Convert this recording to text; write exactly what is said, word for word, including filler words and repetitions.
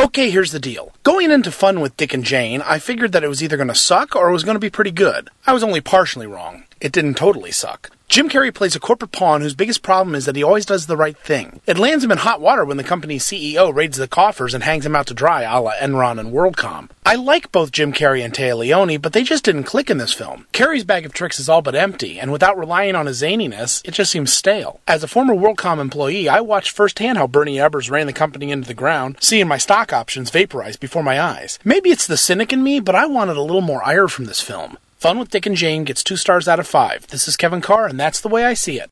Okay, here's the deal. Going into Fun with Dick and Jane, I figured that it was either going to suck or it was going to be pretty good. I was only partially wrong. It didn't totally suck. Jim Carrey plays a corporate pawn whose biggest problem is that he always does the right thing. It lands him in hot water when the company's C E O raids the coffers and hangs him out to dry, a la Enron and WorldCom. I like both Jim Carrey and Téa Leoni, but they just didn't click in this film. Carrey's bag of tricks is all but empty, and without relying on his zaniness, it just seems stale. As a former WorldCom employee, I watched firsthand how Bernie Ebbers ran the company into the ground, seeing my stock options vaporize before my eyes. Maybe it's the cynic in me, but I wanted a little more ire from this film. Fun with Dick and Jane gets two stars out of five. This is Kevin Carr, and that's the way I see it.